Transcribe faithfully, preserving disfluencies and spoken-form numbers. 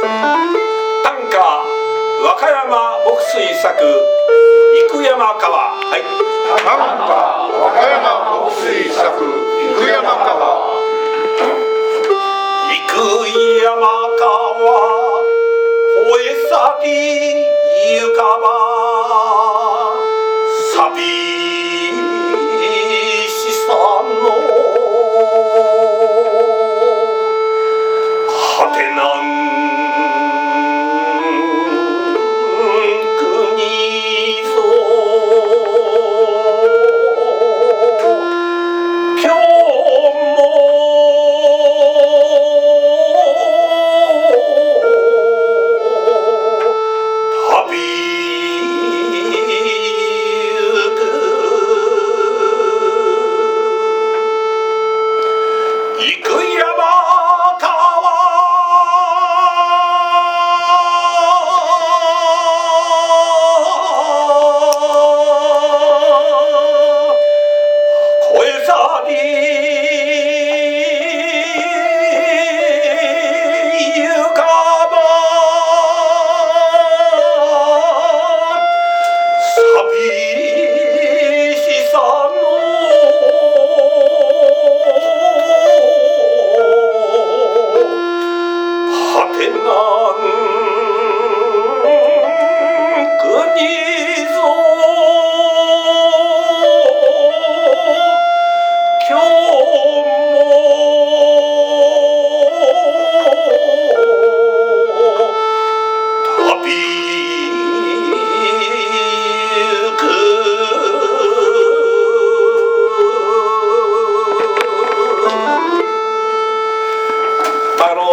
短歌和歌山牧水作生山川。はい。 短歌和歌山牧水作生山川。 生山川越え去りゆかば寂しさの果てなん国ぞ今日も